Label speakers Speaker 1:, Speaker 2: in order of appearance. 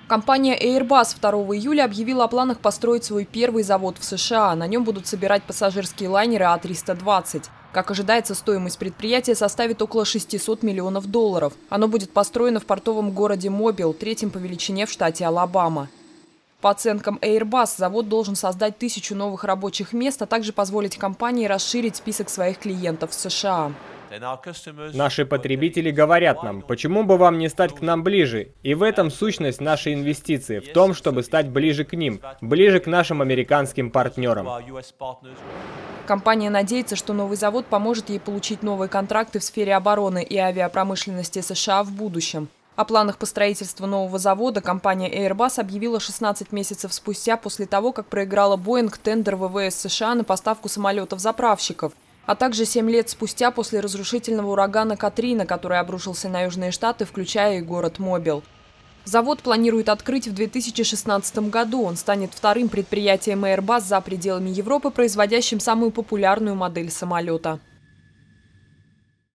Speaker 1: Компания Airbus 2 июля объявила о планах построить свой первый завод в США. На нем будут собирать пассажирские лайнеры А320. Как ожидается, стоимость предприятия составит около $600 миллионов. Оно будет построено в портовом городе Мобил, третьем по величине в штате Алабама. По оценкам Airbus, завод должен создать 1000 новых рабочих мест, а также позволить компании расширить список своих клиентов в США.
Speaker 2: Наши потребители говорят нам, почему бы вам не стать к нам ближе? И в этом сущность нашей инвестиции, в том, чтобы стать ближе к ним, ближе к нашим американским партнерам.
Speaker 1: Компания надеется, что новый завод поможет ей получить новые контракты в сфере обороны и авиапромышленности США в будущем. О планах по строительству нового завода компания Airbus объявила 16 месяцев спустя после того, как проиграла Boeing тендер ВВС США на поставку самолетов-заправщиков, а также 7 лет спустя после разрушительного урагана Катрина, который обрушился на Южные Штаты, включая и город Мобил. Завод планируют открыть в 2016 году. Он станет вторым предприятием Airbus за пределами Европы, производящим самую популярную модель самолета.